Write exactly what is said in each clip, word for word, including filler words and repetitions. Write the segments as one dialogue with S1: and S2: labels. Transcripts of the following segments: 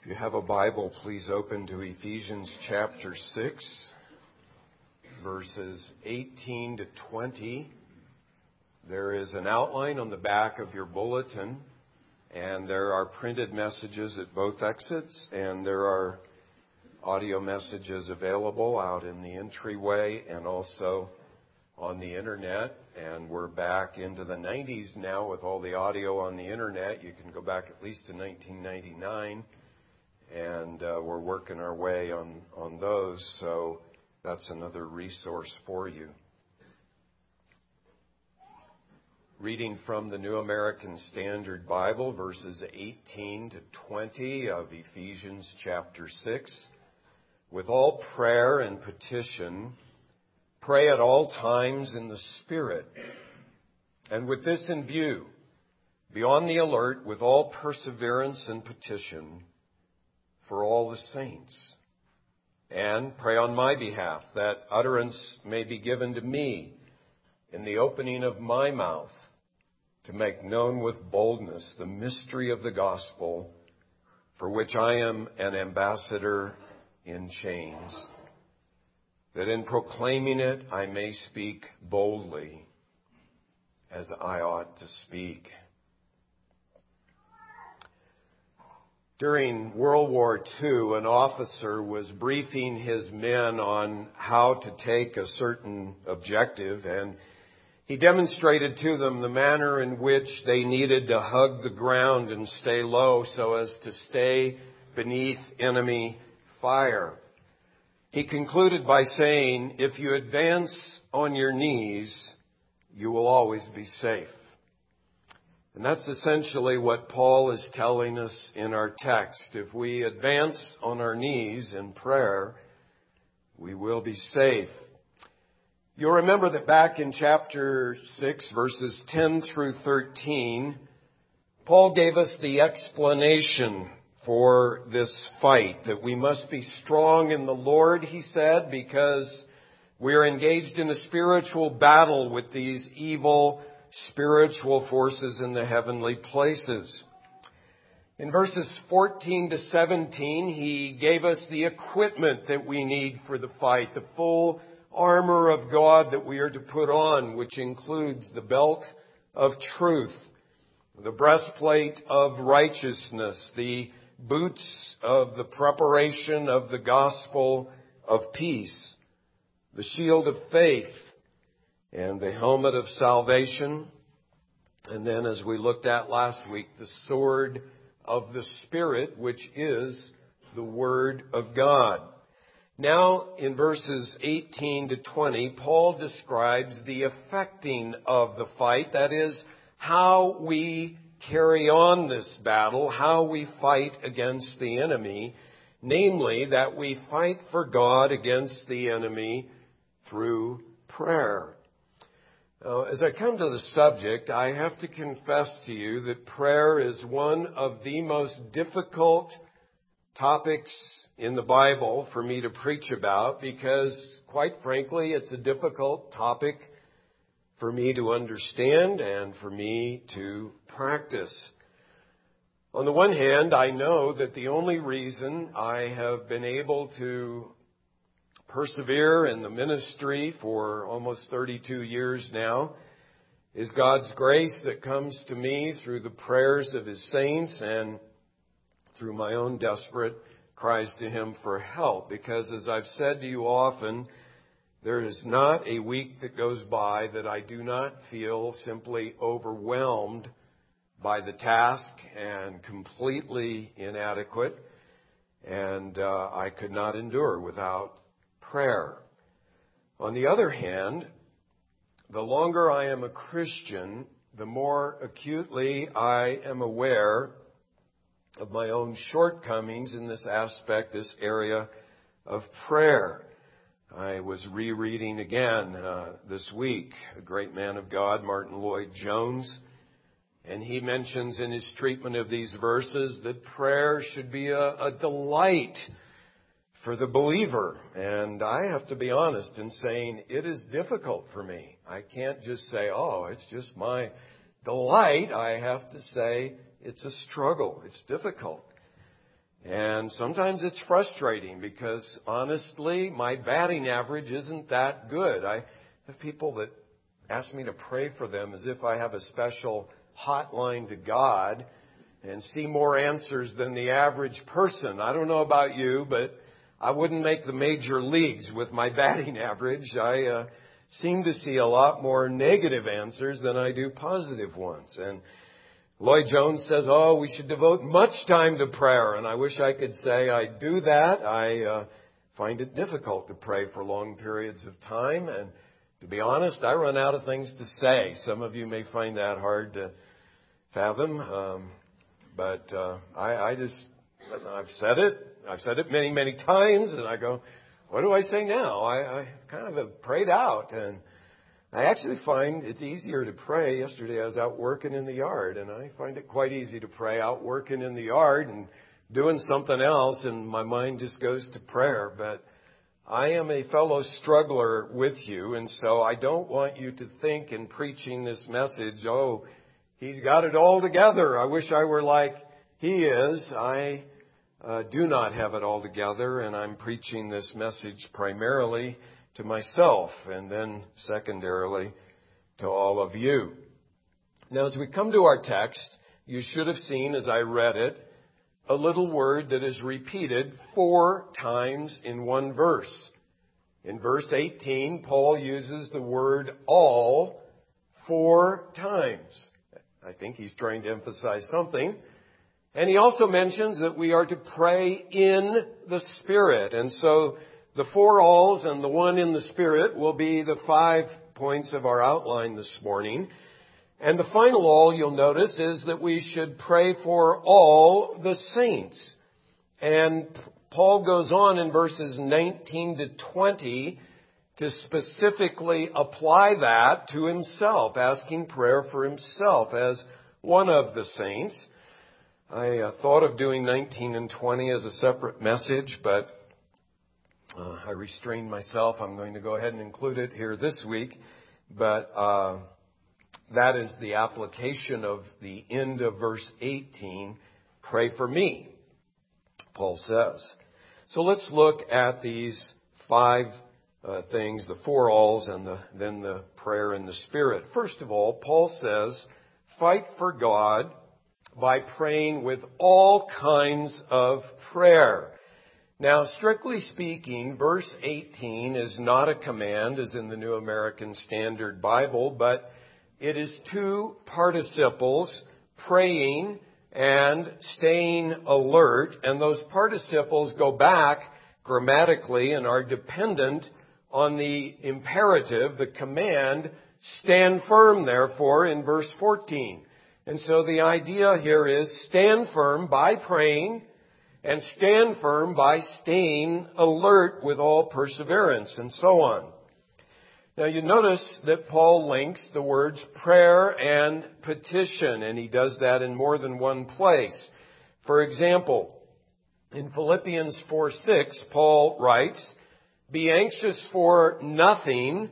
S1: If you have a Bible, please open to Ephesians chapter six, verses eighteen to twenty. There is an outline on the back of your bulletin, and there are printed messages at both exits, and there are audio messages available out in the entryway and also on the internet. And we're back into the nineties now with all the audio on the internet. You can go back at least to nineteen ninety-nine. And uh, we're working our way on, on those, so that's another resource for you. Reading from the New American Standard Bible, verses eighteen to twenty of Ephesians chapter six. With all prayer and petition, pray at all times in the Spirit. And with this in view, be on the alert with all perseverance and petition for all the saints. And pray on my behalf that utterance may be given to me in the opening of my mouth to make known with boldness the mystery of the gospel, for which I am an ambassador in chains, that in proclaiming it I may speak boldly as I ought to speak. During World War Two, an officer was briefing his men on how to take a certain objective, and he demonstrated to them the manner in which they needed to hug the ground and stay low so as to stay beneath enemy fire. He concluded by saying, "If you advance on your knees, you will always be safe." And that's essentially what Paul is telling us in our text. If we advance on our knees in prayer, we will be safe. You'll remember that back in chapter six, verses ten through thirteen, Paul gave us the explanation for this fight, that we must be strong in the Lord, he said, because we are engaged in a spiritual battle with these evil spiritual forces in the heavenly places. In verses fourteen to seventeen, he gave us the equipment that we need for the fight, the full armor of God that we are to put on, which includes the belt of truth, the breastplate of righteousness, the boots of the preparation of the gospel of peace, the shield of faith, and the helmet of salvation. And then, as we looked at last week, the sword of the Spirit, which is the Word of God. Now, in verses eighteen to twenty, Paul describes the effecting of the fight. That is, how we carry on this battle, how we fight against the enemy. Namely, that we fight for God against the enemy through prayer. Uh, as I come to the subject, I have to confess to you that prayer is one of the most difficult topics in the Bible for me to preach about because, quite frankly, it's a difficult topic for me to understand and for me to practice. On the one hand, I know that the only reason I have been able to persevere in the ministry for almost thirty-two years now is God's grace that comes to me through the prayers of His saints and through my own desperate cries to Him for help. Because as I've said to you often, there is not a week that goes by that I do not feel simply overwhelmed by the task and completely inadequate, and uh, I could not endure without prayer. On the other hand, the longer I am a Christian, the more acutely I am aware of my own shortcomings in this aspect, this area of prayer. I was rereading again uh, this week a great man of God, Martin Lloyd-Jones, and he mentions in his treatment of these verses that prayer should be a, a delight for the believer. And I have to be honest in saying it is difficult for me. I can't just say, oh, it's just my delight. I have to say it's a struggle. It's difficult. And And sometimes it's frustrating because, honestly, my batting average isn't that good. I have people that ask me to pray for them as if I have a special hotline to God and see more answers than the average person. I don't know about you, but I wouldn't make the major leagues with my batting average. I uh, seem to see a lot more negative answers than I do positive ones. And Lloyd Jones says, oh, we should devote much time to prayer. And I wish I could say I do that. I uh, find it difficult to pray for long periods of time. And to be honest, I run out of things to say. Some of you may find that hard to fathom. Um, but uh, I, I just, I've said it. I've said it many, many times. And I go, what do I say now? I, I kind of have prayed out. And I actually find it's easier to pray. Yesterday I was out working in the yard, and I find it quite easy to pray out working in the yard and doing something else, and my mind just goes to prayer. But I am a fellow struggler with you, and so I don't want you to think in preaching this message, oh, he's got it all together. I wish I were like he is. I uh, do not have it all together, and I'm preaching this message primarily to myself, and then secondarily to all of you. Now, as we come to our text, you should have seen as I read it, a little word that is repeated four times in one verse. In verse eighteen, Paul uses the word all four times. I think he's trying to emphasize something. And he also mentions that we are to pray in the Spirit. And so the four alls and the one in the Spirit will be the five points of our outline this morning. And the final all, you'll notice, is that we should pray for all the saints. And Paul goes on in verses nineteen to twenty to specifically apply that to himself, asking prayer for himself as one of the saints. I uh, thought of doing nineteen and twenty as a separate message, but Uh, I restrained myself. I'm going to go ahead and include it here this week. But uh, that is the application of the end of verse eighteen. Pray for me, Paul says. So let's look at these five uh, things, the four alls and the, then the prayer in the Spirit. First of all, Paul says, fight for God by praying with all kinds of prayer. Now, strictly speaking, verse eighteen is not a command, as in the New American Standard Bible, but it is two participles, praying and staying alert. And those participles go back grammatically and are dependent on the imperative, the command, stand firm, therefore, in verse fourteen. And so the idea here is stand firm by praying, and stand firm by staying alert with all perseverance, and so on. Now you notice that Paul links the words prayer and petition, and he does that in more than one place. For example, in Philippians four six, Paul writes, be anxious for nothing,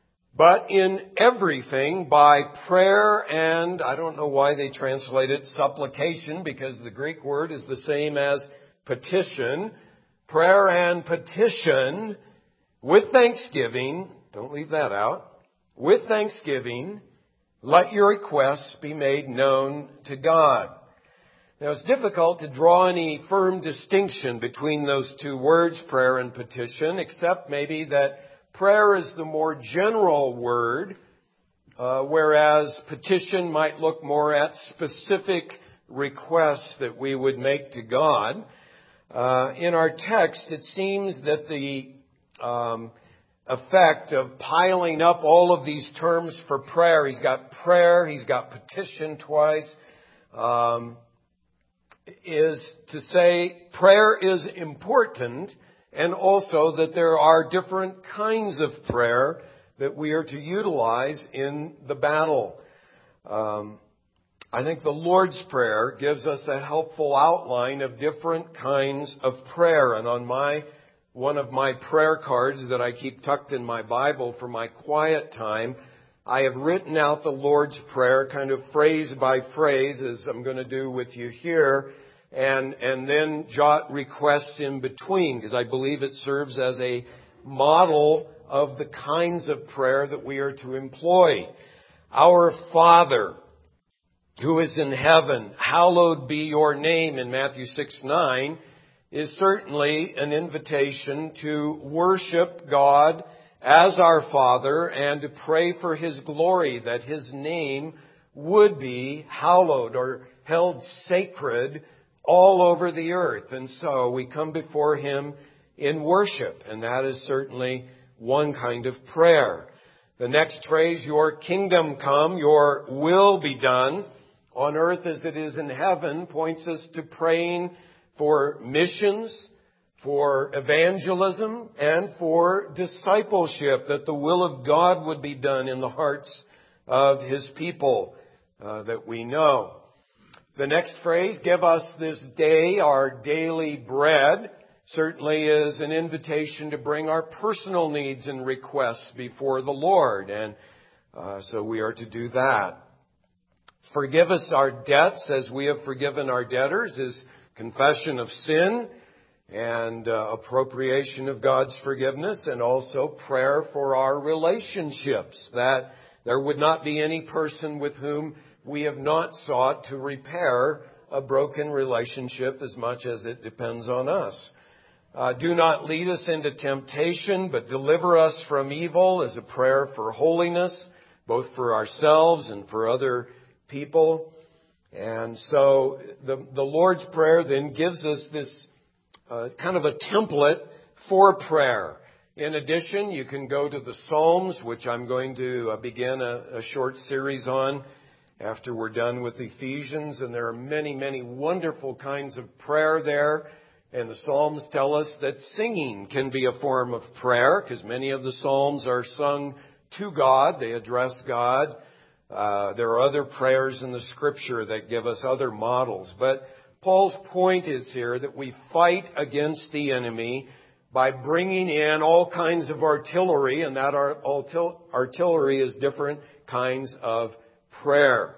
S1: but in everything by prayer and, I don't know why they translate it supplication, because the Greek word is the same as petition, prayer and petition, with thanksgiving, don't leave that out, with thanksgiving, let your requests be made known to God. Now it's difficult to draw any firm distinction between those two words, prayer and petition, except maybe that prayer is the more general word, uh, whereas petition might look more at specific requests that we would make to God. Uh, in our text, it seems that the um, effect of piling up all of these terms for prayer, he's got prayer, he's got petition twice, um, is to say prayer is important, and also that there are different kinds of prayer that we are to utilize in the battle. Um, I think the Lord's Prayer gives us a helpful outline of different kinds of prayer. And on my one of my prayer cards that I keep tucked in my Bible for my quiet time, I have written out the Lord's Prayer kind of phrase by phrase, as I'm going to do with you here. and, and then jot requests in between, because I believe it serves as a model of the kinds of prayer that we are to employ. Our Father, who is in heaven, hallowed be your name in Matthew six nine, is certainly an invitation to worship God as our Father and to pray for His glory, that His name would be hallowed or held sacred all over the earth. And so we come before Him in worship, and that is certainly one kind of prayer. The next phrase, your kingdom come, your will be done on earth as it is in heaven, points us to praying for missions, for evangelism, and for discipleship, that the will of God would be done in the hearts of His people uh, that we know. The next phrase, give us this day our daily bread, certainly is an invitation to bring our personal needs and requests before the Lord, and uh, so we are to do that. Forgive us our debts as we have forgiven our debtors is confession of sin and uh, appropriation of God's forgiveness, and also prayer for our relationships, that there would not be any person with whom we have not sought to repair a broken relationship as much as it depends on us. Uh, do not lead us into temptation, but deliver us from evil is a prayer for holiness, both for ourselves and for other people. And so the, the Lord's Prayer then gives us this uh, kind of a template for prayer. In addition, you can go to the Psalms, which I'm going to uh, begin a, a short series on after we're done with Ephesians. And there are many, many wonderful kinds of prayer there. And the Psalms tell us that singing can be a form of prayer, because many of the Psalms are sung to God. They address God. Uh, there are other prayers in the Scripture that give us other models. But Paul's point is here that we fight against the enemy by bringing in all kinds of artillery, and that our artillery is different kinds of prayer.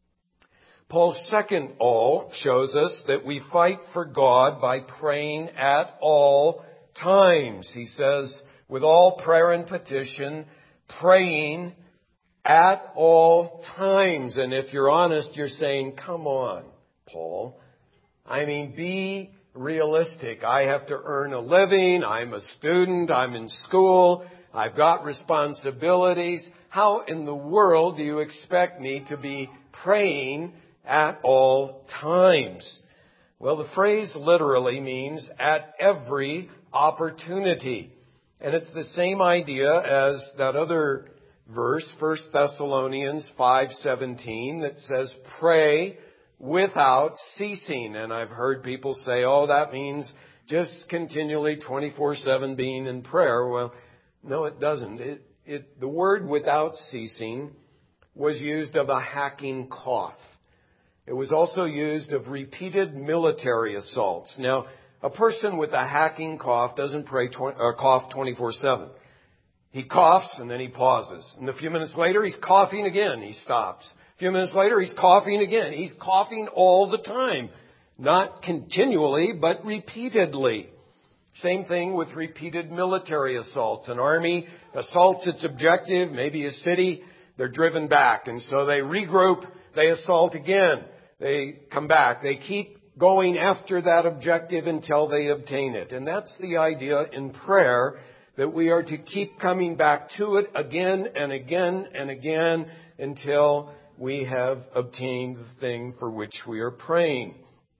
S1: Paul's second all shows us that we fight for God by praying at all times. He says, with all prayer and petition, praying at all times. And if you're honest, you're saying, come on, Paul. I mean, be realistic. I have to earn a living. I'm a student. I'm in school. I've got responsibilities. How in the world do you expect me to be praying at all times? Well, the phrase literally means at every opportunity. And it's the same idea as that other verse, First Thessalonians five seventeen, that says, pray without ceasing. And I've heard people say, oh, that means just continually twenty-four seven being in prayer. Well, no, it doesn't. It, it, the word without ceasing was used of a hacking cough. It was also used of repeated military assaults. Now, a person with a hacking cough doesn't pray tw- or cough twenty-four seven. He coughs and then he pauses. And a few minutes later, he's coughing again. He stops. A few minutes later, he's coughing again. He's coughing all the time. Not continually, but repeatedly. Same thing with repeated military assaults. An army assaults its objective, maybe a city. They're driven back. And so they regroup. They assault again. They come back. They keep going after that objective until they obtain it. And that's the idea in prayer, that we are to keep coming back to it again and again and again until we have obtained the thing for which we are praying.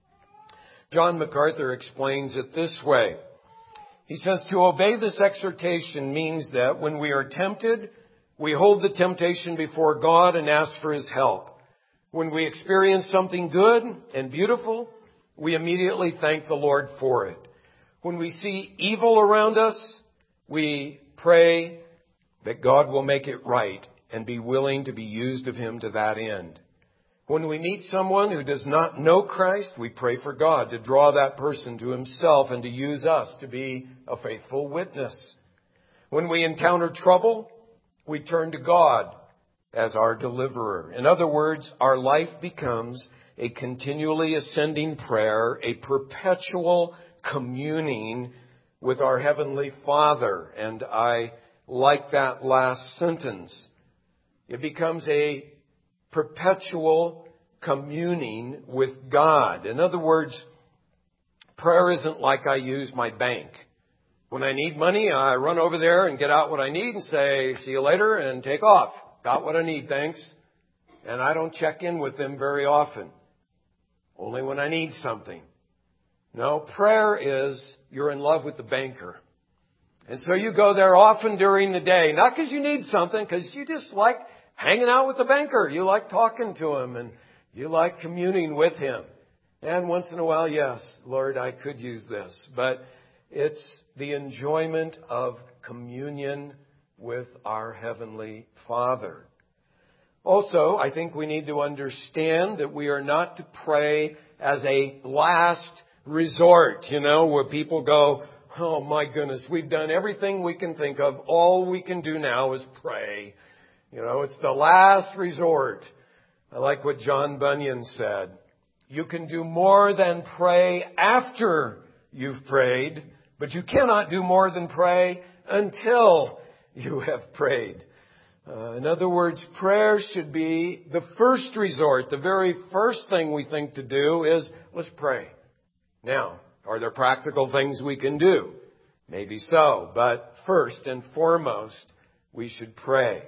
S1: John MacArthur explains it this way. He says, to obey this exhortation means that when we are tempted, we hold the temptation before God and ask for His help. When we experience something good and beautiful, we immediately thank the Lord for it. When we see evil around us, we pray that God will make it right and be willing to be used of Him to that end. When we meet someone who does not know Christ, we pray for God to draw that person to Himself and to use us to be a faithful witness. When we encounter trouble, we turn to God as our deliverer. In other words, our life becomes a continually ascending prayer, a perpetual communing with our Heavenly Father. And I like that last sentence. It becomes a perpetual communing with God. In other words, prayer isn't like I use my bank. When I need money, I run over there and get out what I need and say, see you later, and take off. Got what I need, thanks. And I don't check in with them very often. Only when I need something. No, prayer is you're in love with the banker. And so you go there often during the day, not because you need something, because you just like hanging out with the banker. You like talking to him and you like communing with him. And once in a while, yes, Lord, I could use this. But it's the enjoyment of communion with our Heavenly Father. Also, I think we need to understand that we are not to pray as a last resort, you know, where people go, oh my goodness, we've done everything we can think of. All we can do now is pray. You know, it's the last resort. I like what John Bunyan said. You can do more than pray after you've prayed, but you cannot do more than pray until you have prayed. Uh, in other words, prayer should be the first resort. The very first thing we think to do is, let's pray. Now, are there practical things we can do? Maybe so, but first and foremost, we should pray.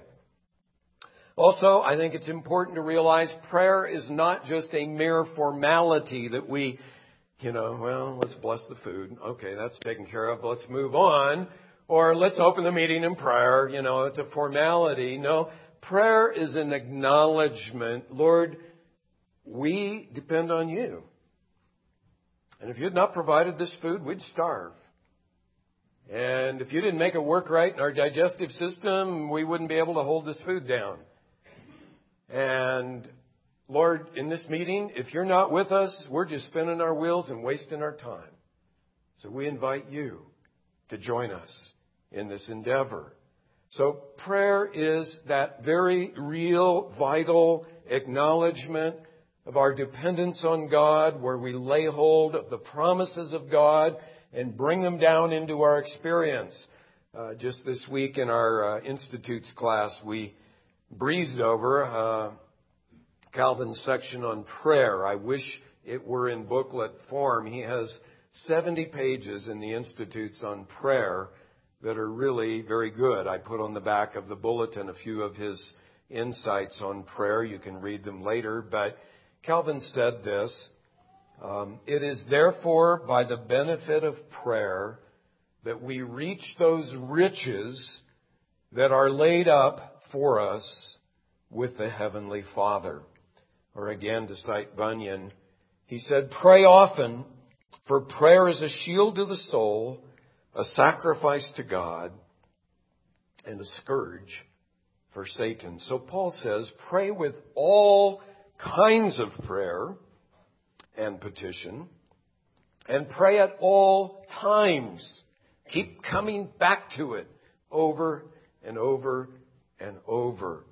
S1: Also, I think it's important to realize prayer is not just a mere formality that we, you know, well, let's bless the food. Okay, that's taken care of. Let's move on. Or let's open the meeting in prayer. You know, it's a formality. No, prayer is an acknowledgement. Lord, we depend on you. And if you had not provided this food, we'd starve. And if you didn't make it work right in our digestive system, we wouldn't be able to hold this food down. And Lord, in this meeting, if you're not with us, we're just spinning our wheels and wasting our time. So we invite you to join us in this endeavor. So prayer is that very real, vital acknowledgement of our dependence on God, where we lay hold of the promises of God and bring them down into our experience. Uh, just this week in our uh, Institutes class, we breezed over uh, Calvin's section on prayer. I wish it were in booklet form. He has seventy pages in the Institutes on prayer that are really very good. I put on the back of the bulletin a few of his insights on prayer. You can read them later. But Calvin said this, um, it is therefore by the benefit of prayer that we reach those riches that are laid up for us with the Heavenly Father. Or again, to cite Bunyan, he said, pray often, for prayer is a shield to the soul, a sacrifice to God, and a scourge for Satan. So Paul says, pray with all kinds of prayer and petition, and pray at all times. Keep coming back to it over and over and over.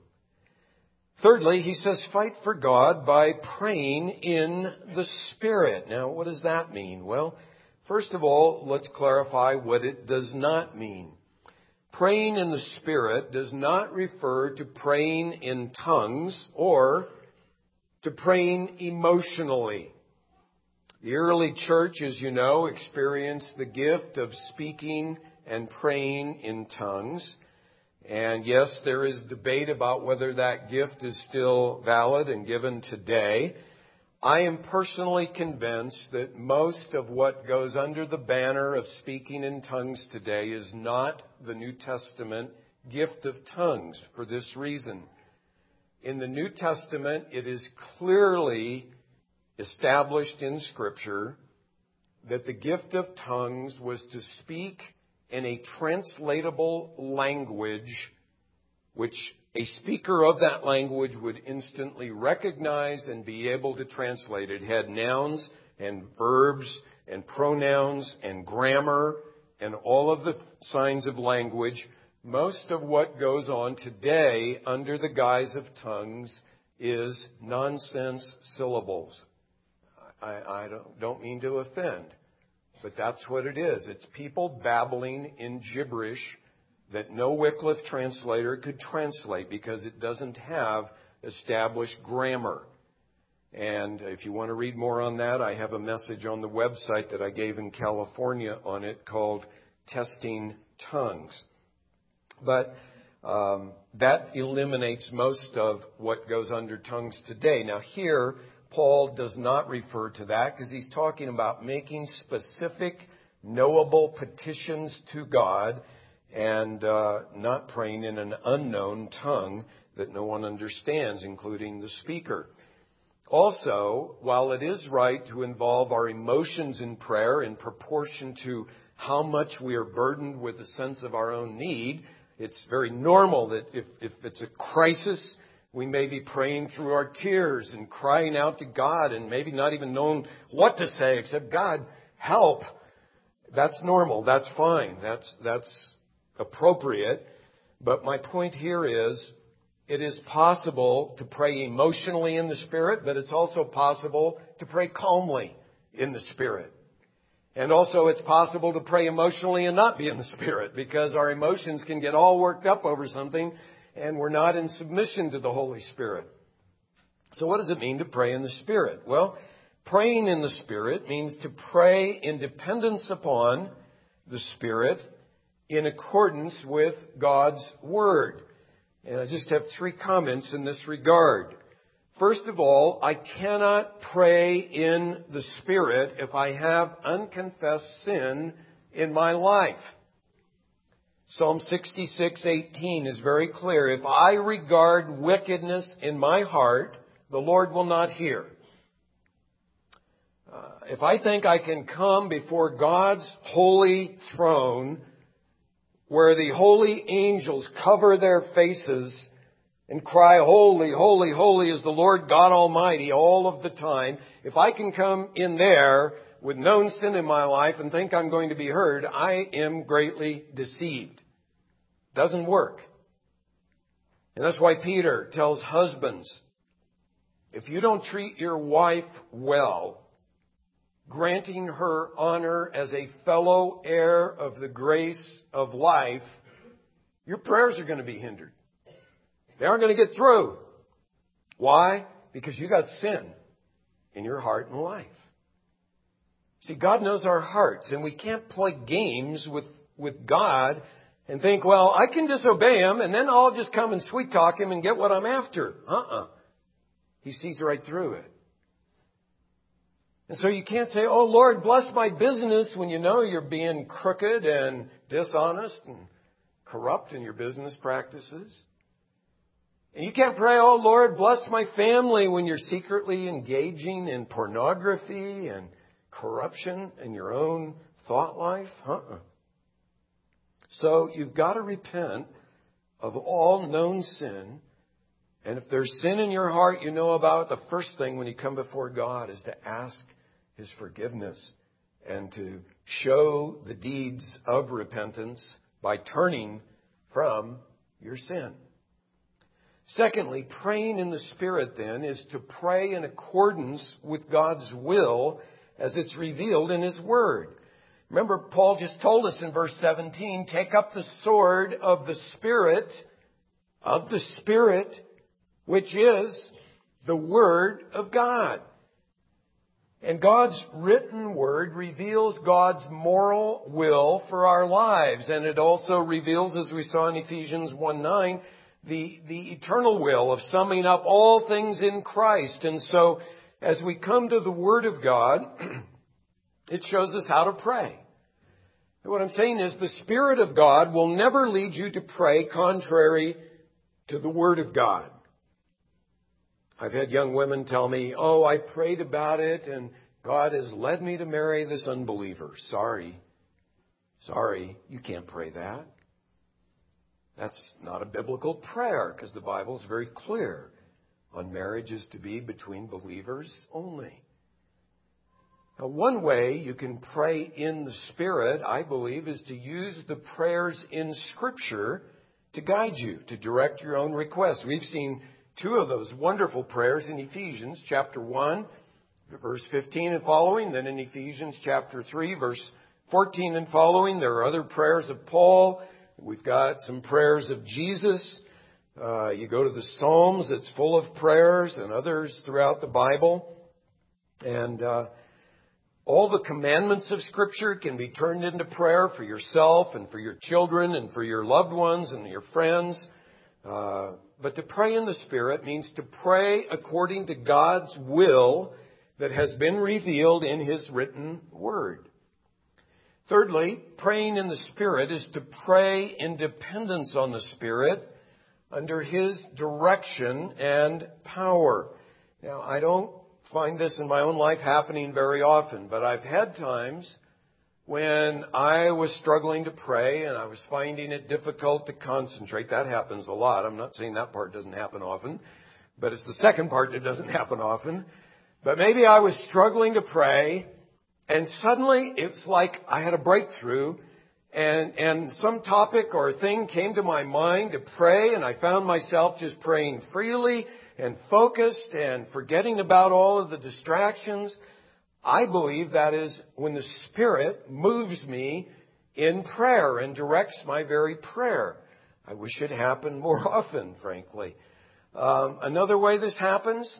S1: Thirdly, he says, fight for God by praying in the Spirit. Now, what does that mean? Well, first of all, let's clarify what it does not mean. Praying in the Spirit does not refer to praying in tongues or to praying emotionally. The early church, as you know, experienced the gift of speaking and praying in tongues. And yes, there is debate about whether that gift is still valid and given today. I am personally convinced that most of what goes under the banner of speaking in tongues today is not the New Testament gift of tongues for this reason. In the New Testament, it is clearly established in Scripture that the gift of tongues was to speak in a translatable language which a speaker of that language would instantly recognize and be able to translate. It had nouns and verbs and pronouns and grammar and all of the signs of language. Most of what goes on today under the guise of tongues is nonsense syllables. I, I don't, don't mean to offend, but that's what it is. It's people babbling in gibberish that no Wycliffe translator could translate because it doesn't have established grammar. And if you want to read more on that, I have a message on the website that I gave in California on it called Testing Tongues. But um, that eliminates most of what goes under tongues today. Now here, Paul does not refer to that because he's talking about making specific, knowable petitions to God and uh, not praying in an unknown tongue that no one understands, including the speaker. Also, while it is right to involve our emotions in prayer in proportion to how much we are burdened with a sense of our own need, it's very normal that if, if it's a crisis, we may be praying through our tears and crying out to God and maybe not even knowing what to say except, God, help. That's normal. That's fine. That's, that's appropriate. But my point here is, it is possible to pray emotionally in the Spirit, but it's also possible to pray calmly in the Spirit. And also it's possible to pray emotionally and not be in the Spirit, because our emotions can get all worked up over something and we're not in submission to the Holy Spirit. So what does it mean to pray in the Spirit? Well, praying in the Spirit means to pray in dependence upon the Spirit in accordance with God's Word. And I just have three comments in this regard. First of all, I cannot pray in the Spirit if I have unconfessed sin in my life. Psalm sixty-six eighteen is very clear. If I regard wickedness in my heart, the Lord will not hear. Uh, if I think I can come before God's holy throne, where the holy angels cover their faces and cry, holy, holy, holy is the Lord God Almighty all of the time. If I can come in there with known sin in my life and think I'm going to be heard, I am greatly deceived. Doesn't work. And that's why Peter tells husbands, if you don't treat your wife well, granting her honor as a fellow heir of the grace of life, your prayers are going to be hindered. They aren't going to get through. Why? Because you got sin in your heart and life. See, God knows our hearts, and we can't play games with, with God and think, well, I can disobey Him, and then I'll just come and sweet talk Him and get what I'm after. Uh-uh. He sees right through it. And so you can't say, oh, Lord, bless my business, when you know you're being crooked and dishonest and corrupt in your business practices. And you can't pray, oh, Lord, bless my family, when you're secretly engaging in pornography and corruption in your own thought life. Uh-uh. So you've got to repent of all known sin. And if there's sin in your heart you know about, the first thing when you come before God is to ask His forgiveness and to show the deeds of repentance by turning from your sin. Secondly, praying in the Spirit then is to pray in accordance with God's will as it's revealed in His Word. Remember, Paul just told us in verse seventeen, take up the sword of the Spirit, of the Spirit, which is the Word of God. And God's written Word reveals God's moral will for our lives. And it also reveals, as we saw in Ephesians one nine, the, the eternal will of summing up all things in Christ. And so, as we come to the Word of God, it shows us how to pray. And what I'm saying is, the Spirit of God will never lead you to pray contrary to the Word of God. I've had young women tell me, oh, I prayed about it and God has led me to marry this unbeliever. Sorry. Sorry, you can't pray that. That's not a biblical prayer, because the Bible is very clear on marriage is to be between believers only. Now, one way you can pray in the Spirit, I believe, is to use the prayers in Scripture to guide you, to direct your own requests. We've seen two of those wonderful prayers in Ephesians chapter one, verse fifteen and following. Then in Ephesians chapter three, verse fourteen and following, there are other prayers of Paul. We've got some prayers of Jesus. Uh, you go to the Psalms, it's full of prayers, and others throughout the Bible. And uh, all the commandments of Scripture can be turned into prayer for yourself and for your children and for your loved ones and your friends. Uh, but to pray in the Spirit means to pray according to God's will that has been revealed in His written Word. Thirdly, praying in the Spirit is to pray in dependence on the Spirit under His direction and power. Now, I don't find this in my own life happening very often, but I've had times when I was struggling to pray and I was finding it difficult to concentrate. That happens a lot. I'm not saying that part doesn't happen often, but it's the second part that doesn't happen often. But maybe I was struggling to pray, and suddenly it's like I had a breakthrough, and, and some topic or thing came to my mind to pray, and I found myself just praying freely and focused and forgetting about all of the distractions. I believe that is when the Spirit moves me in prayer and directs my very prayer. I wish it happened more often, frankly. Um, another way this happens,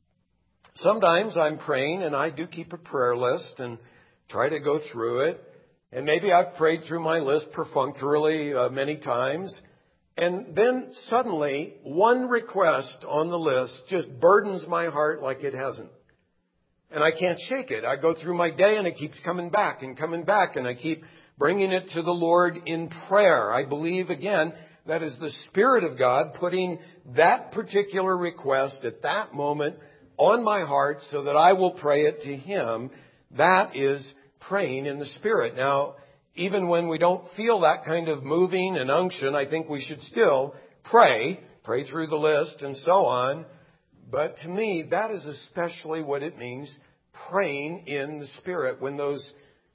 S1: sometimes I'm praying and I do keep a prayer list and try to go through it. And maybe I've prayed through my list perfunctorily uh, many times. And then suddenly one request on the list just burdens my heart like it hasn't. And I can't shake it. I go through my day and it keeps coming back and coming back. And I keep bringing it to the Lord in prayer. I believe, again, that is the Spirit of God putting that particular request at that moment on my heart so that I will pray it to Him. That is praying in the Spirit. Now, even when we don't feel that kind of moving and unction, I think we should still pray, pray through the list and so on. But to me, that is especially what it means, praying in the Spirit, when those,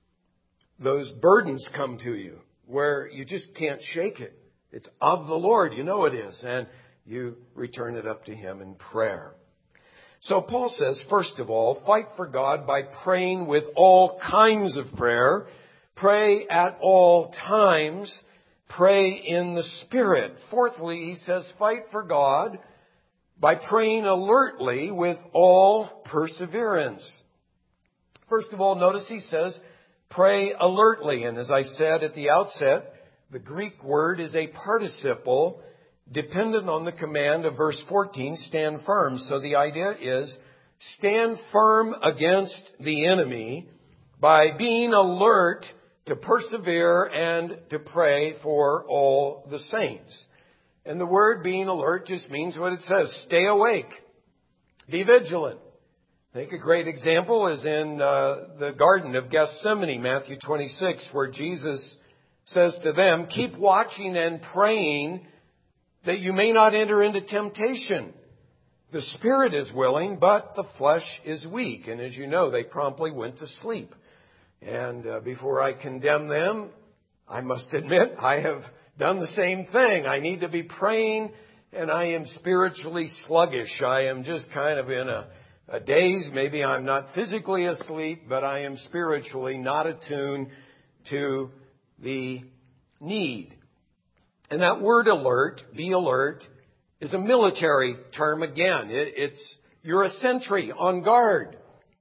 S1: those burdens come to you, where you just can't shake it. It's of the Lord, you know it is, and you return it up to Him in prayer. So Paul says, first of all, fight for God by praying with all kinds of prayer. Pray at all times. Pray in the Spirit. Fourthly, he says, fight for God by praying alertly with all perseverance. First of all, notice he says, pray alertly. And as I said at the outset, the Greek word is a participle dependent on the command of verse fourteen, stand firm. So the idea is stand firm against the enemy by being alert to persevere and to pray for all the saints. And the word being alert just means what it says. Stay awake. Be vigilant. I think a great example is in uh, the Garden of Gethsemane, Matthew twenty-six, where Jesus says to them, keep watching and praying that you may not enter into temptation. The spirit is willing, but the flesh is weak. And as you know, they promptly went to sleep. And uh, before I condemn them, I must admit I have done the same thing. I need to be praying, and I am spiritually sluggish. I am just kind of in a, a daze. Maybe I'm not physically asleep, but I am spiritually not attuned to the need. And that word alert, be alert, is a military term again. It, it's, you're a sentry on guard.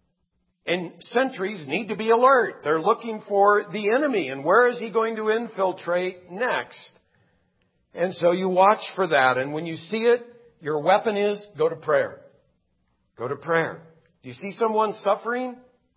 S1: And sentries need to be alert. They're looking for the enemy. And where is he going to infiltrate next? And so you watch for that. And when you see it, your weapon is go to prayer. Go to prayer. Do you see someone suffering?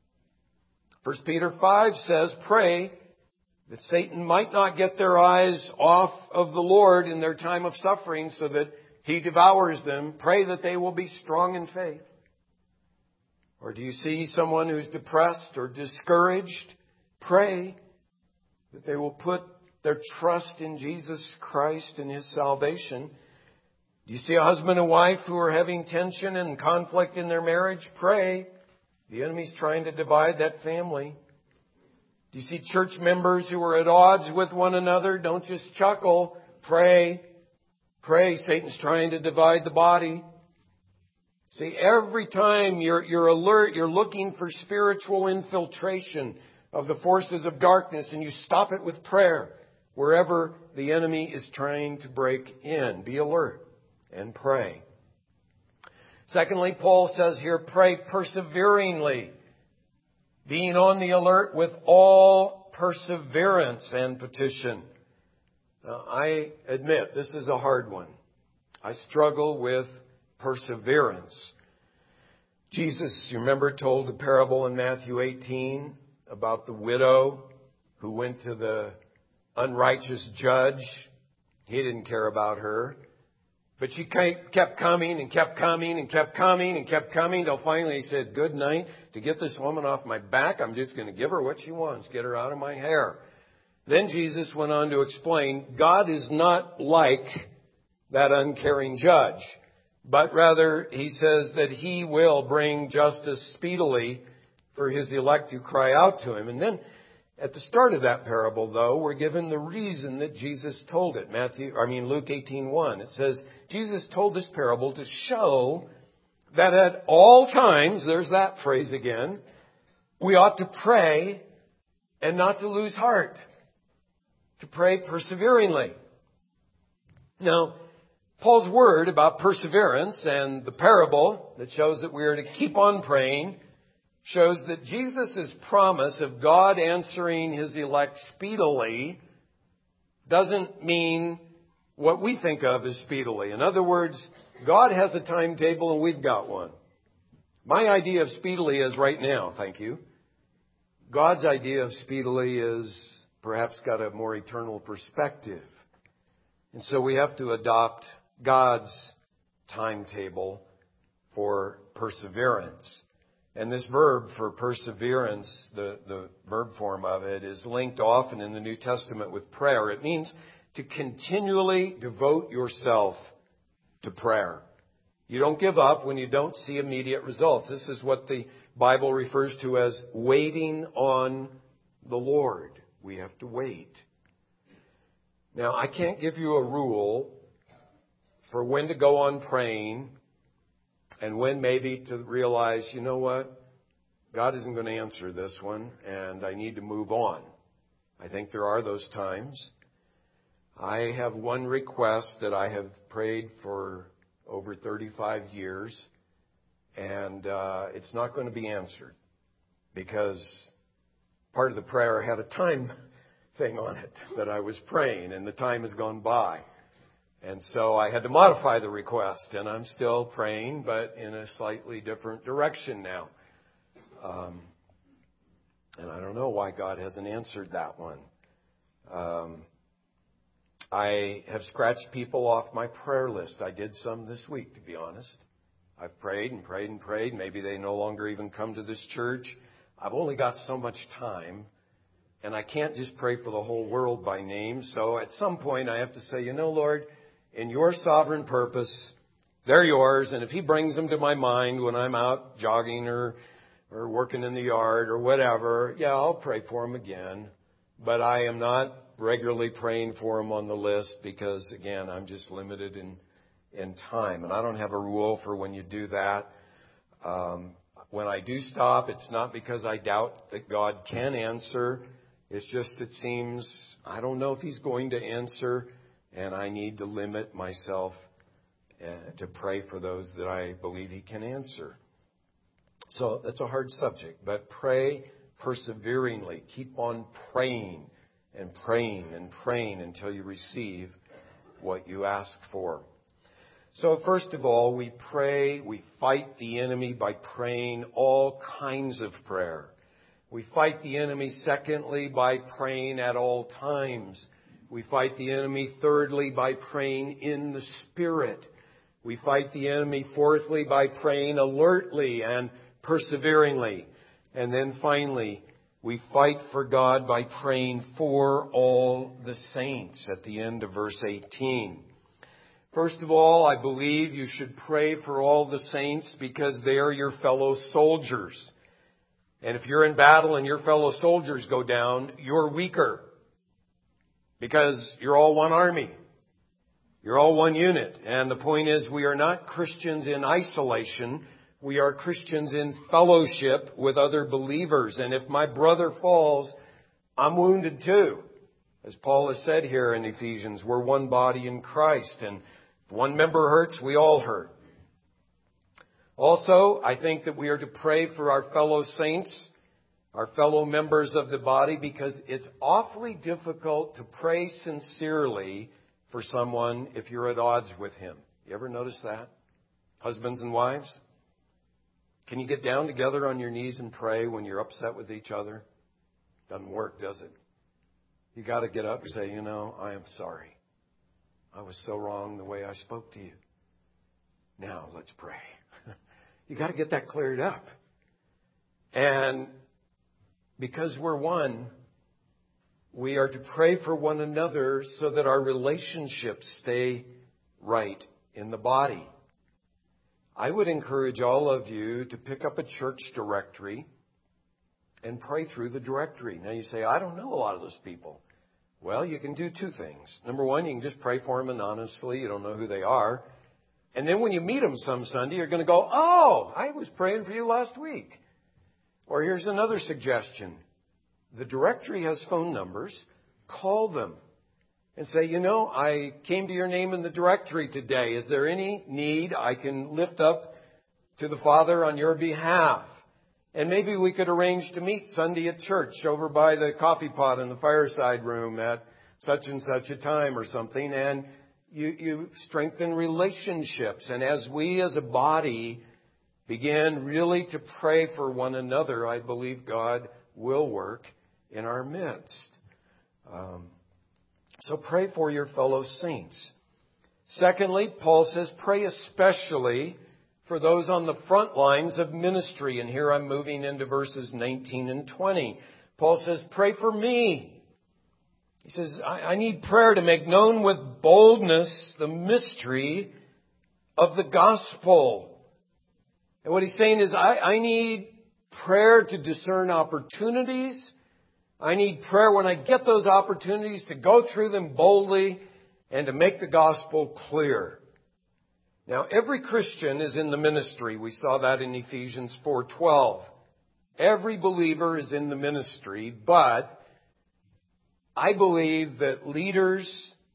S1: First Peter five says, pray that Satan might not get their eyes off of the Lord in their time of suffering so that He devours them. Pray that they will be strong in faith. Or do you see someone who's depressed or discouraged? Pray that they will put their trust in Jesus Christ and His salvation. Do you see a husband and wife who are having tension and conflict in their marriage? Pray. The enemy's trying to divide that family. Do you see church members who are at odds with one another? Don't just chuckle. Pray. Pray. Satan's trying to divide the body. See, every time you're, you're alert, you're looking for spiritual infiltration of the forces of darkness, and you stop it with prayer. Wherever the enemy is trying to break in, be alert and pray. Secondly, Paul says here, pray perseveringly, being on the alert with all perseverance and petition. Now, I admit this is a hard one. I struggle with perseverance. Jesus, you remember, told a parable in Matthew eighteen about the widow who went to the unrighteous judge. He didn't care about her. But she kept coming and kept coming and kept coming and kept coming until finally he said, good night. To get this woman off my back, I'm just going to give her what she wants. Get her out of my hair. Then Jesus went on to explain, God is not like that uncaring judge. But rather, he says that he will bring justice speedily for his elect who cry out to him. And then at the start of that parable, though, we're given the reason that Jesus told it. Matthew, I mean, Luke eighteen one. It says, Jesus told this parable to show that at all times, there's that phrase again, we ought to pray and not to lose heart. To pray perseveringly. Now, Paul's word about perseverance and the parable that shows that we are to keep on praying shows that Jesus' promise of God answering his elect speedily doesn't mean what we think of as speedily. In other words, God has a timetable and we've got one. My idea of speedily is right now, thank you. God's idea of speedily is perhaps got a more eternal perspective. And so we have to adopt God's timetable for perseverance. And this verb for perseverance, the, the verb form of it, is linked often in the New Testament with prayer. It means to continually devote yourself to prayer. You don't give up when you don't see immediate results. This is what the Bible refers to as waiting on the Lord. We have to wait. Now, I can't give you a rule for when to go on praying and when maybe to realize, you know what, God isn't going to answer this one and I need to move on. I think there are those times. I have one request that I have prayed for over thirty-five years, and uh, it's not going to be answered because part of the prayer had a time thing on it that I was praying, and the time has gone by. And so I had to modify the request, and I'm still praying, but in a slightly different direction now. Um, and I don't know why God hasn't answered that one. Um, I have scratched people off my prayer list. I did some this week, to be honest. I've prayed and prayed and prayed. Maybe they no longer even come to this church. I've only got so much time, and I can't just pray for the whole world by name. So at some point I have to say, you know, Lord, in your sovereign purpose, they're yours. And if He brings them to my mind when I'm out jogging or or working in the yard or whatever, yeah, I'll pray for them again. But I am not regularly praying for them on the list because, again, I'm just limited in in time. And I don't have a rule for when you do that. Um, when I do stop, it's not because I doubt that God can answer. It's just it seems I don't know if He's going to answer, and I need to limit myself uh, to pray for those that I believe He can answer. So that's a hard subject, but pray perseveringly. Keep on praying and praying and praying until you receive what you ask for. So first of all, we pray, we fight the enemy by praying all kinds of prayer. We fight the enemy, secondly, by praying at all times. We fight the enemy, thirdly, by praying in the Spirit. We fight the enemy, fourthly, by praying alertly and perseveringly. And then finally, we fight for God by praying for all the saints at the end of verse eighteen. First of all, I believe you should pray for all the saints because they are your fellow soldiers. And if you're in battle and your fellow soldiers go down, you're weaker because you're all one army. You're all one unit. And the point is, we are not Christians in isolation. We are Christians in fellowship with other believers. And if my brother falls, I'm wounded too. As Paul has said here in Ephesians, we're one body in Christ. And if one member hurts, we all hurt. Also, I think that we are to pray for our fellow saints, our fellow members of the body, because it's awfully difficult to pray sincerely for someone if you're at odds with him. You ever notice that? Husbands and wives? Can you get down together on your knees and pray when you're upset with each other? Doesn't work, does it? You got to get up and say, you know, I am sorry. I was so wrong the way I spoke to you. Now let's pray. You got to get that cleared up. And because we're one, we are to pray for one another so that our relationships stay right in the body. I would encourage all of you to pick up a church directory and pray through the directory. Now you say, I don't know a lot of those people. Well, you can do two things. Number one, you can just pray for them anonymously. You don't know who they are. And then when you meet them some Sunday, you're going to go, oh, I was praying for you last week. Or here's another suggestion. The directory has phone numbers. Call them and say, you know, I came to your name in the directory today. Is there any need I can lift up to the Father on your behalf? And maybe we could arrange to meet Sunday at church over by the coffee pot in the fireside room at such and such a time or something. And you, you strengthen relationships. And as we as a body begin really to pray for one another, I believe God will work in our midst. Um, so pray for your fellow saints. Secondly, Paul says, pray especially for those on the front lines of ministry. And here I'm moving into verses nineteen and twenty. Paul says, pray for me. He says, I, I need prayer to make known with boldness the mystery of the gospel. And what he's saying is, I, I need prayer to discern opportunities. I need prayer when I get those opportunities to go through them boldly and to make the gospel clear. Now, every Christian is in the ministry. We saw that in Ephesians four twelve. Every believer is in the ministry, but I believe that leaders,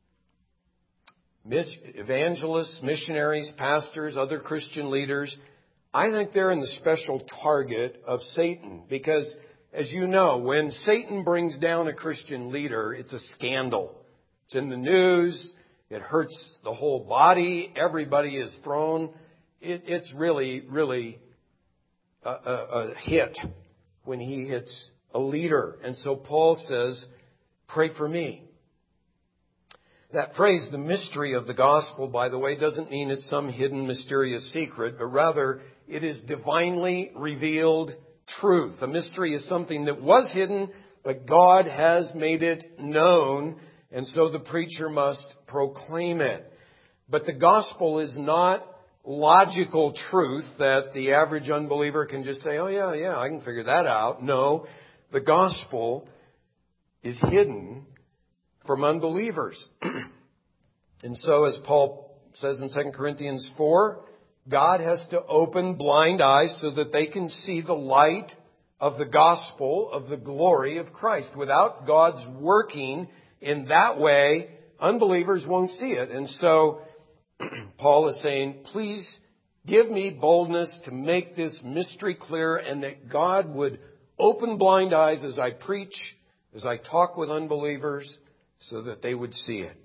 S1: evangelists, missionaries, pastors, other Christian leaders, I think they're in the special target of Satan. Because, as you know, when Satan brings down a Christian leader, it's a scandal. It's in the news. It hurts the whole body. Everybody is thrown. It, it's really, really a, a, a hit when he hits a leader. And so Paul says, pray for me. That phrase, the mystery of the gospel, by the way, doesn't mean it's some hidden mysterious secret, but rather it is divinely revealed truth. A mystery is something that was hidden, but God has made it known, and so the preacher must proclaim it. But the gospel is not logical truth that the average unbeliever can just say, oh yeah, yeah, I can figure that out. No, the gospel is hidden from unbelievers. And so as Paul says in Second Corinthians four, God has to open blind eyes so that they can see the light of the gospel of the glory of Christ. Without God's working in that way, unbelievers won't see it. And so Paul is saying, please give me boldness to make this mystery clear, and that God would open blind eyes as I preach, as I talk with unbelievers, so that they would see it.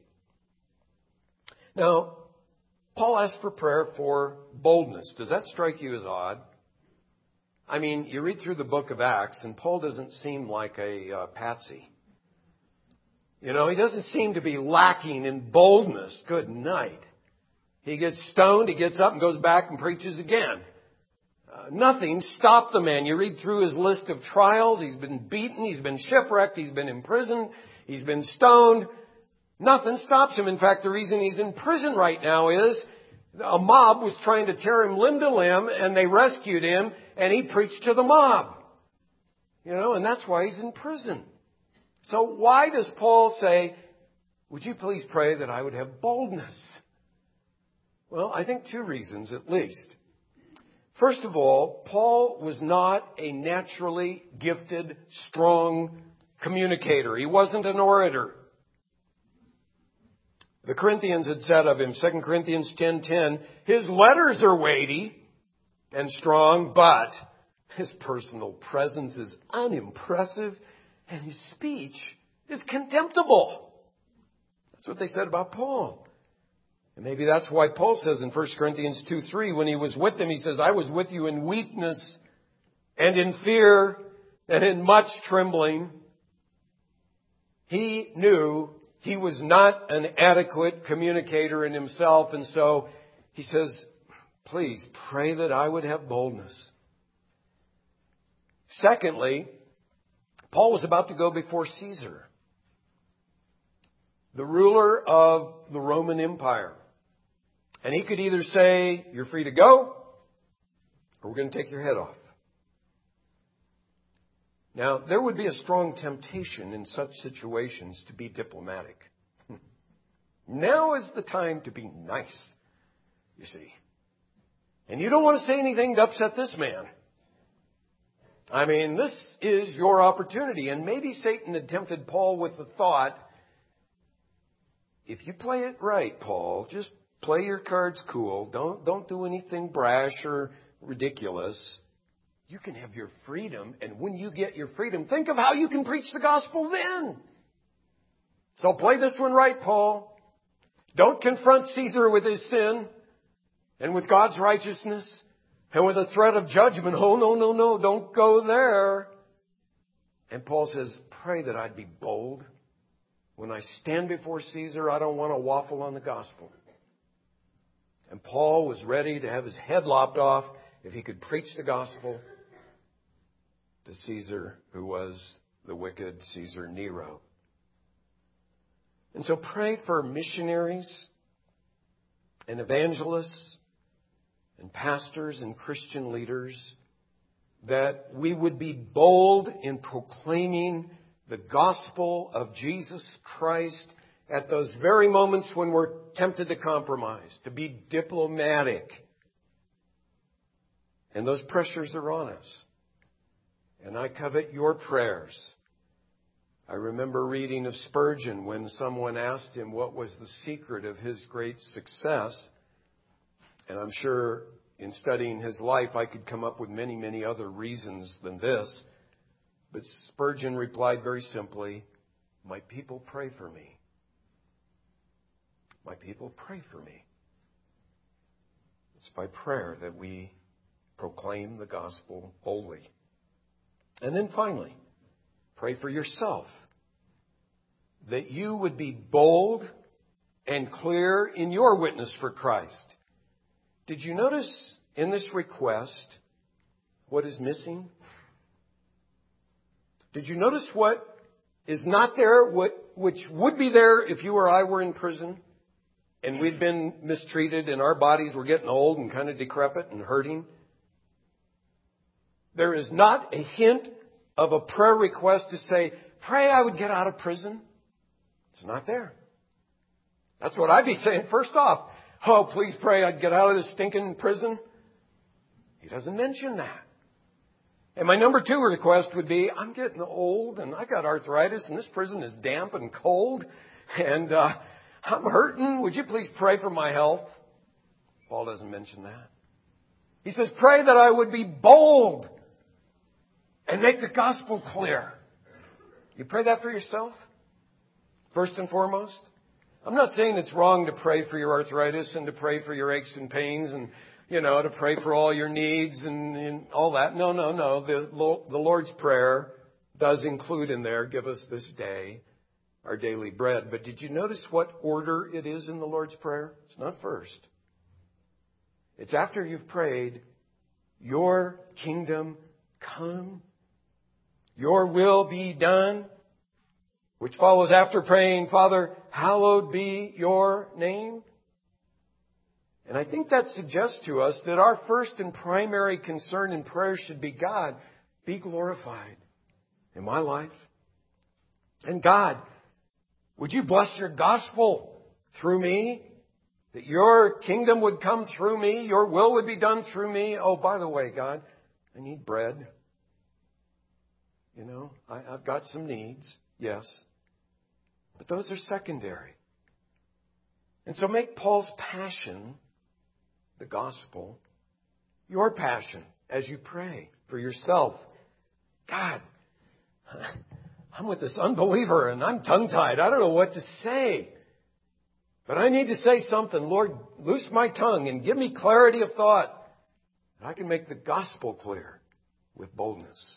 S1: Now, Paul asked for prayer for boldness. Does that strike you as odd? I mean, you read through the book of Acts, and Paul doesn't seem like a uh, patsy. You know, he doesn't seem to be lacking in boldness. Good night. He gets stoned, he gets up and goes back and preaches again. Uh, nothing stopped the man. You read through his list of trials. He's been beaten, he's been shipwrecked, he's been imprisoned, he's been stoned. Nothing stops him. In fact, the reason he's in prison right now is a mob was trying to tear him limb to limb, and they rescued him, and he preached to the mob. You know, and that's why he's in prison. So why does Paul say, would you please pray that I would have boldness? Well, I think two reasons at least. First of all, Paul was not a naturally gifted, strong communicator. He wasn't an orator. The Corinthians had said of him, Second Corinthians ten ten, his letters are weighty and strong, but his personal presence is unimpressive and his speech is contemptible. That's what they said about Paul. And maybe that's why Paul says in First Corinthians two three, when he was with them, he says, I was with you in weakness and in fear and in much trembling. He knew he was not an adequate communicator in himself. And so he says, please pray that I would have boldness. Secondly, Paul was about to go before Caesar, the ruler of the Roman Empire. And he could either say, you're free to go, or we're going to take your head off. Now, there would be a strong temptation in such situations to be diplomatic. Now is the time to be nice, you see. And you don't want to say anything to upset this man. I mean, this is your opportunity. And maybe Satan had tempted Paul with the thought, if you play it right, Paul, just play your cards cool. Don't, don't do anything brash or ridiculous. You can have your freedom. And when you get your freedom, think of how you can preach the gospel then. So play this one right, Paul. Don't confront Caesar with his sin and with God's righteousness and with a threat of judgment. Oh, no, no, no, don't go there. And Paul says, pray that I'd be bold. When I stand before Caesar, I don't want to waffle on the gospel. And Paul was ready to have his head lopped off if he could preach the gospel to Caesar, who was the wicked Caesar Nero. And so pray for missionaries and evangelists and pastors and Christian leaders that we would be bold in proclaiming the gospel of Jesus Christ at those very moments when we're tempted to compromise, to be diplomatic. And those pressures are on us. And I covet your prayers. I remember reading of Spurgeon when someone asked him what was the secret of his great success. And I'm sure in studying his life, I could come up with many, many other reasons than this. But Spurgeon replied very simply, my people pray for me. My people pray for me. It's by prayer that we proclaim the gospel boldly. And then finally, pray for yourself, that you would be bold and clear in your witness for Christ. Did you notice in this request what is missing? Did you notice what is not there, what which would be there if you or I were in prison and we'd been mistreated and our bodies were getting old and kind of decrepit and hurting? There is not a hint of a prayer request to say, pray I would get out of prison. It's not there. That's what I'd be saying first off. Oh, please pray I'd get out of this stinking prison. He doesn't mention that. And my number two request would be, I'm getting old and I got arthritis and this prison is damp and cold and uh, I'm hurting. Would you please pray for my health? Paul doesn't mention that. He says, pray that I would be bold and make the gospel clear. You pray that for yourself, first and foremost. I'm not saying it's wrong to pray for your arthritis and to pray for your aches and pains and, you know, to pray for all your needs and, and all that. No, no, no. The, the Lord's Prayer does include in there, give us this day our daily bread. But did you notice what order it is in the Lord's Prayer? It's not first. It's after you've prayed, your kingdom come, your will be done, which follows after praying, Father, hallowed be your name. And I think that suggests to us that our first and primary concern in prayer should be, God, be glorified in my life. And God, Would you bless your gospel through me? That your kingdom would come through me, your will would be done through me. Oh, by the way, God, I need bread. You know, I, I've got some needs, yes. But those are secondary. And so make Paul's passion, the gospel, your passion as you pray for yourself. God, I'm with this unbeliever and I'm tongue-tied. I don't know what to say. But I need to say something. Lord, loose my tongue and give me clarity of thought. And I can make the gospel clear with boldness.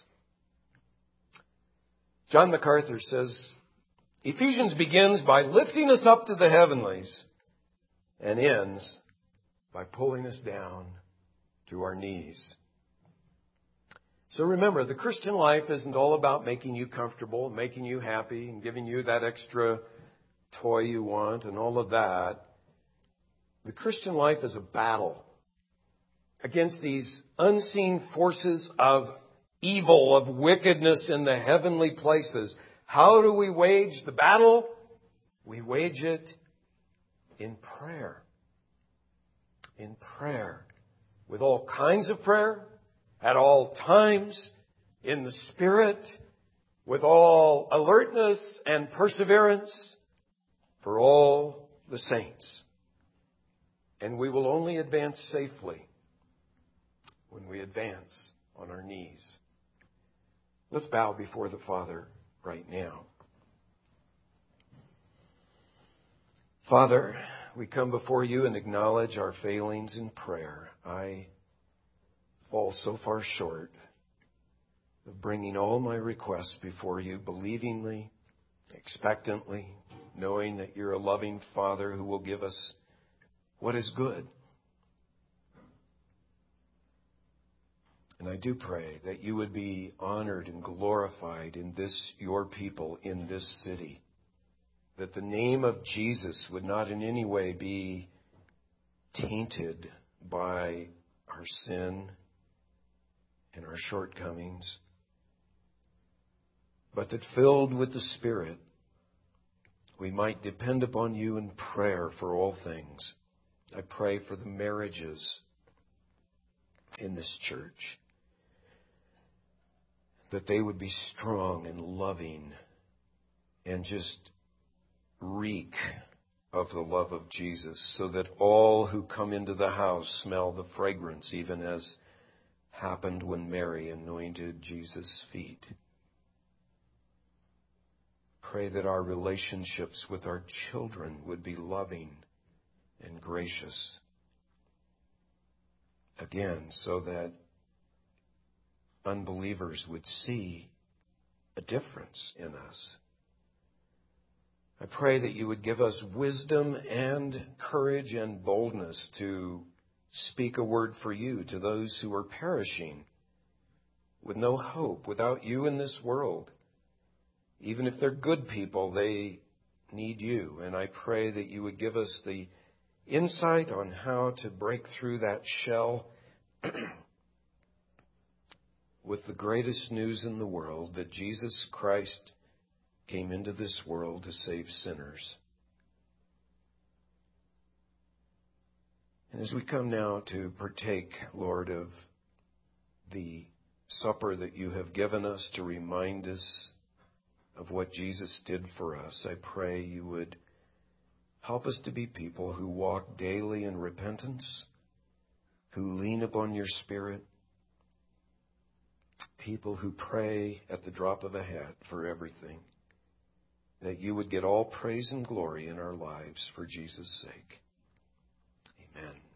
S1: John MacArthur says, Ephesians begins by lifting us up to the heavenlies and ends by pulling us down to our knees. So remember, the Christian life isn't all about making you comfortable, making you happy, and giving you that extra toy you want and all of that. The Christian life is a battle against these unseen forces of evil, of wickedness in the heavenly places. How do we wage the battle? We wage it in prayer. In prayer. With all kinds of prayer, at all times, in the Spirit, with all alertness and perseverance, for all the saints. And we will only advance safely when we advance on our knees. Let's bow before the Father right now. Father, we come before you and acknowledge our failings in prayer. I fall so far short of bringing all my requests before you believingly, expectantly, knowing that you're a loving Father who will give us what is good. And I do pray that you would be honored and glorified in this, your people, in this city. That the name of Jesus would not in any way be tainted by our sin and our shortcomings. But that filled with the Spirit, we might depend upon you in prayer for all things. I pray for the marriages in this church, that they would be strong and loving and just reek of the love of Jesus, so that all who come into the house smell the fragrance, even as happened when Mary anointed Jesus' feet. Pray that our relationships with our children would be loving and gracious. Again, so that unbelievers would see a difference in us. I pray that you would give us wisdom and courage and boldness to speak a word for you to those who are perishing with no hope, without you in this world. Even if they're good people, they need you. And I pray that you would give us the insight on how to break through that shell with the greatest news in the world, that Jesus Christ came into this world to save sinners. And as we come now to partake, Lord, of the supper that you have given us to remind us of what Jesus did for us, I pray you would help us to be people who walk daily in repentance, who lean upon your Spirit, people who pray at the drop of a hat for everything, that you would get all praise and glory in our lives for Jesus' sake. Amen.